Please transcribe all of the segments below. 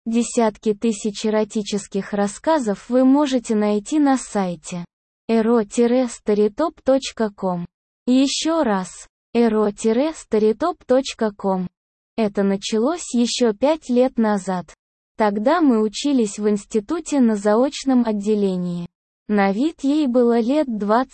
Десятки тысяч эротических рассказов вы можете найти на сайте ero-storytop.com. Еще раз, ero-storytop.com. Это началось еще 5 лет назад. Тогда мы учились в институте на заочном отделении. На вид ей было лет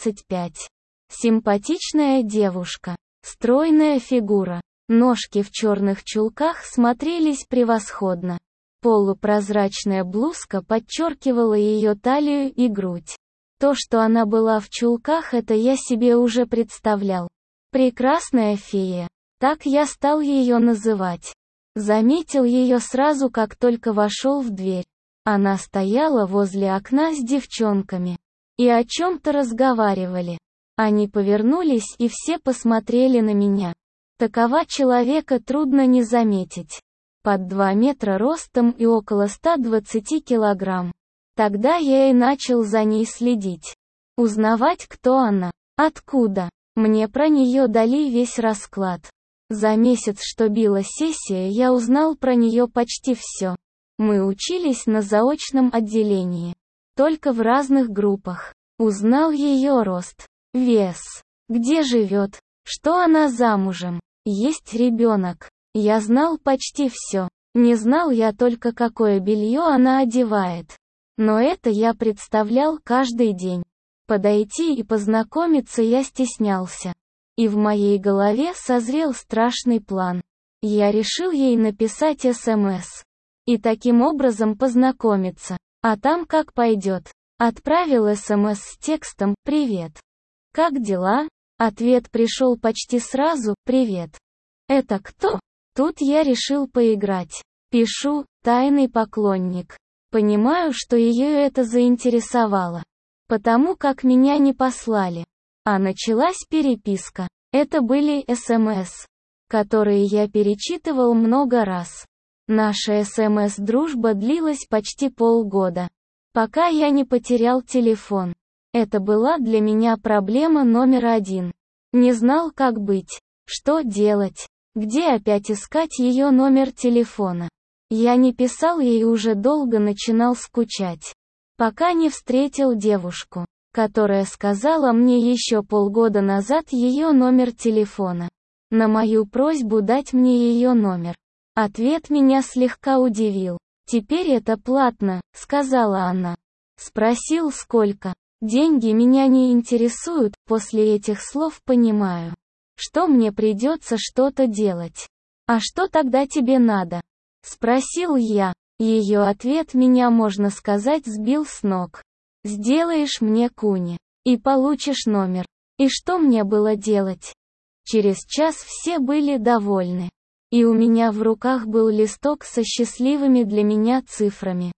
25. Симпатичная девушка, стройная фигура, ножки в черных чулках смотрелись превосходно. Полупрозрачная блузка подчеркивала ее талию и грудь. То, что она была в чулках, это я себе уже представлял. Прекрасная фея, так я стал ее называть. Заметил ее сразу, как только вошел в дверь. Она стояла возле окна с девчонками и о чем-то разговаривали. Они повернулись и все посмотрели на меня. Такого человека трудно не заметить. Под 2 метра ростом и около 120 килограмм. Тогда я и начал за ней следить. Узнавать, кто она, откуда. Мне про нее дали весь расклад. За месяц, что била сессия, я узнал про нее почти все. Мы учились на заочном отделении. Только в разных группах. Узнал ее рост, вес, где живет, что она замужем, есть ребенок. Я знал почти все. Не знал я только, какое белье она одевает. Но это я представлял каждый день. Подойти и познакомиться я стеснялся. И в моей голове созрел страшный план. Я решил ей написать СМС. И таким образом познакомиться. А там как пойдет. Отправил СМС с текстом «Привет. Как дела?» Ответ пришел почти сразу «Привет. Это кто?» Тут я решил поиграть. Пишу «Тайный поклонник». Понимаю, что ее это заинтересовало. Потому как меня не послали. А началась переписка. Это были СМС, которые я перечитывал много раз. Наша СМС-дружба длилась почти полгода. Пока я не потерял телефон. Это была для меня проблема номер 1. Не знал, как быть, что делать, где опять искать ее номер телефона. Я не писал ей уже долго, начинал скучать. Пока не встретил девушку, которая сказала мне еще полгода назад ее номер телефона. На мою просьбу дать мне ее номер. Ответ меня слегка удивил. «Теперь это платно», — сказала она. Спросил, сколько. Деньги меня не интересуют, после этих слов понимаю, что мне придется что-то делать. «А что тогда тебе надо?» — спросил я. Ее ответ меня, можно сказать, сбил с ног. «Сделаешь мне куни, и получишь номер». И что мне было делать? Через час все были довольны. И у меня в руках был листок со счастливыми для меня цифрами.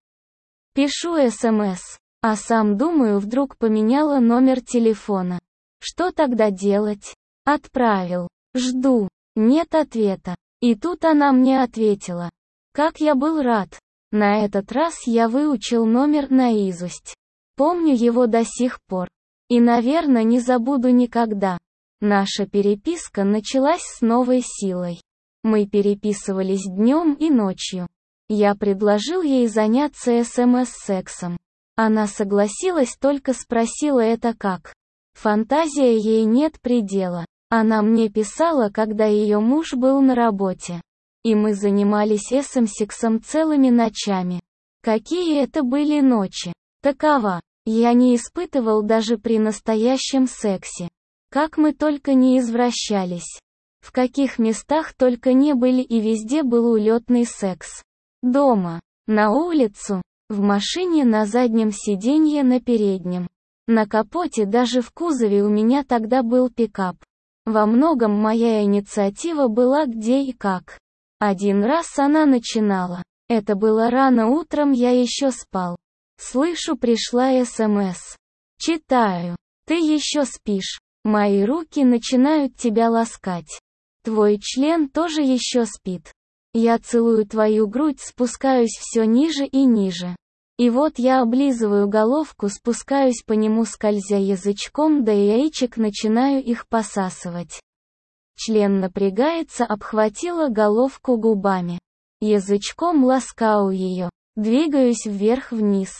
Пишу СМС, а сам думаю, вдруг поменяла номер телефона. Что тогда делать? Отправил. Жду. Нет ответа. И тут она мне ответила. Как я был рад. На этот раз я выучил номер наизусть. Помню его до сих пор. И, наверное, не забуду никогда. Наша переписка началась с новой силой. Мы переписывались днем и ночью. Я предложил ей заняться СМС-сексом. Она согласилась, только спросила это как. Фантазия ей нет предела. Она мне писала, когда ее муж был на работе. И мы занимались СМ-сексом целыми ночами. Какие это были ночи? Такова. Я не испытывал даже при настоящем сексе. Как мы только не извращались. В каких местах только не были, и везде был улетный секс. Дома, на улицу, в машине, на заднем сиденье, на переднем. На капоте, даже в кузове. У меня тогда был пикап. Во многом моя инициатива была где и как. Один раз она начинала. Это было рано утром, я еще спал. Слышу, пришла СМС. Читаю. Ты еще спишь. Мои руки начинают тебя ласкать. Твой член тоже еще спит. Я целую твою грудь, спускаюсь все ниже и ниже. И вот я облизываю головку, спускаюсь по нему, скользя язычком до яичек, начинаю их посасывать. Член напрягается, обхватила головку губами. Язычком ласкаю ее, двигаюсь вверх-вниз.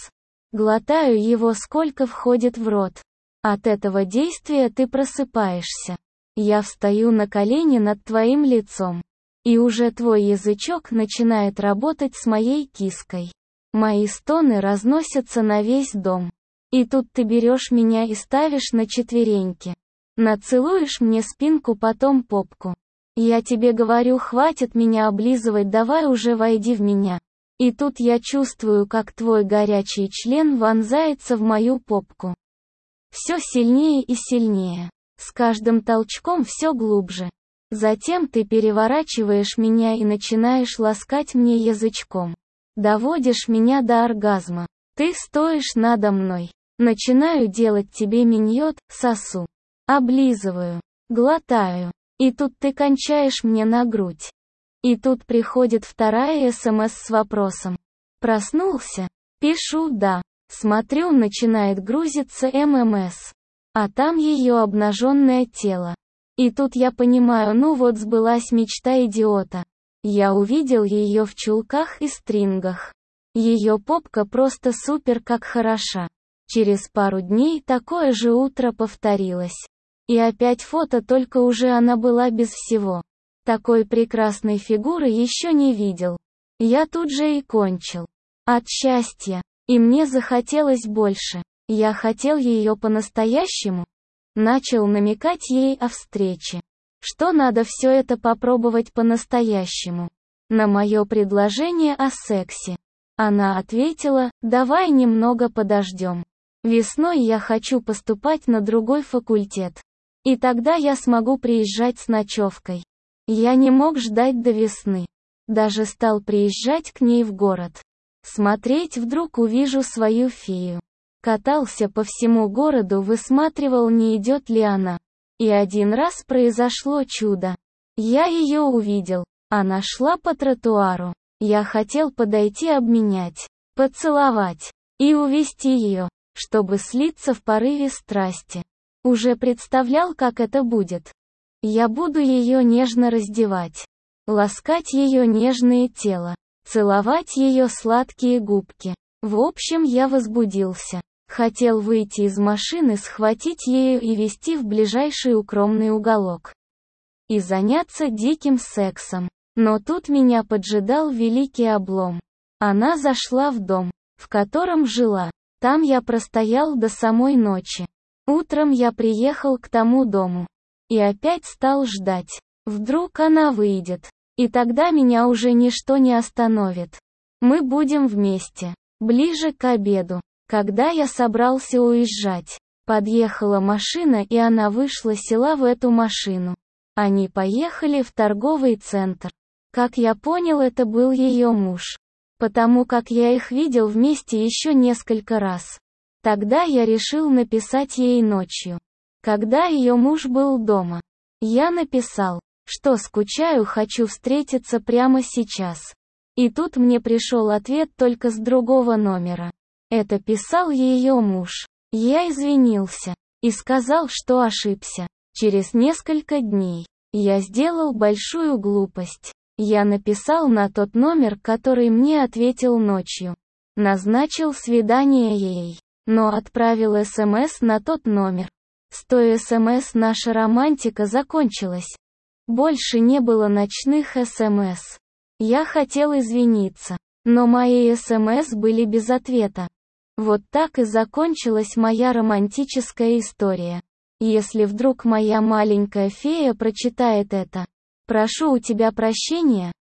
Глотаю его, сколько входит в рот. От этого действия ты просыпаешься. Я встаю на колени над твоим лицом. И уже твой язычок начинает работать с моей киской. Мои стоны разносятся на весь дом. И тут ты берешь меня и ставишь на четвереньки. Нацелуешь мне спинку, потом попку. Я тебе говорю, хватит меня облизывать, давай уже войди в меня. И тут я чувствую, как твой горячий член вонзается в мою попку. Все сильнее и сильнее. С каждым толчком все глубже. Затем ты переворачиваешь меня и начинаешь ласкать мне язычком. Доводишь меня до оргазма. Ты стоишь надо мной. Начинаю делать тебе миньот, сосу. Облизываю. Глотаю. И тут ты кончаешь мне на грудь. И тут приходит вторая СМС с вопросом. Проснулся? Пишу «да». Смотрю, начинает грузиться ММС. А там ее обнаженное тело. И тут я понимаю, ну вот сбылась мечта идиота. Я увидел ее в чулках и стрингах. Ее попка просто супер как хороша. Через пару дней такое же утро повторилось. И опять фото, только уже она была без всего. Такой прекрасной фигуры еще не видел. Я тут же и кончил. От счастья. И мне захотелось больше. Я хотел ее по-настоящему. Начал намекать ей о встрече. Что надо все это попробовать по-настоящему. На мое предложение о сексе. Она ответила, давай немного подождем. Весной я хочу поступать на другой факультет. И тогда я смогу приезжать с ночевкой. Я не мог ждать до весны. Даже стал приезжать к ней в город. Смотреть, вдруг увижу свою фею. Катался по всему городу, высматривал, не идет ли она. И один раз произошло чудо. Я ее увидел. Она шла по тротуару. Я хотел подойти, обнять, поцеловать и увести ее, чтобы слиться в порыве страсти. Уже представлял, как это будет. Я буду ее нежно раздевать, ласкать ее нежное тело, целовать ее сладкие губки. В общем, я возбудился. Хотел выйти из машины, схватить ею и вести в ближайший укромный уголок. И заняться диким сексом. Но тут меня поджидал великий облом. Она зашла в дом, в котором жила. Там я простоял до самой ночи. Утром я приехал к тому дому. И опять стал ждать. Вдруг она выйдет. И тогда меня уже ничто не остановит. Мы будем вместе. Ближе к обеду, когда я собрался уезжать, подъехала машина, и она вышла, села в эту машину. Они поехали в торговый центр. Как я понял, это был ее муж. Потому как я их видел вместе еще несколько раз. Тогда я решил написать ей ночью. Когда ее муж был дома. Я написал, что скучаю, хочу встретиться прямо сейчас. И тут мне пришел ответ, только с другого номера. Это писал ее муж. Я извинился. И сказал, что ошибся. Через несколько дней. Я сделал большую глупость. Я написал на тот номер, который мне ответил ночью. Назначил свидание ей. Но отправил СМС на тот номер. С той СМС наша романтика закончилась. Больше не было ночных СМС. Я хотел извиниться. Но мои СМС были без ответа. Вот так и закончилась моя романтическая история. Если вдруг моя маленькая фея прочитает это, прошу у тебя прощения,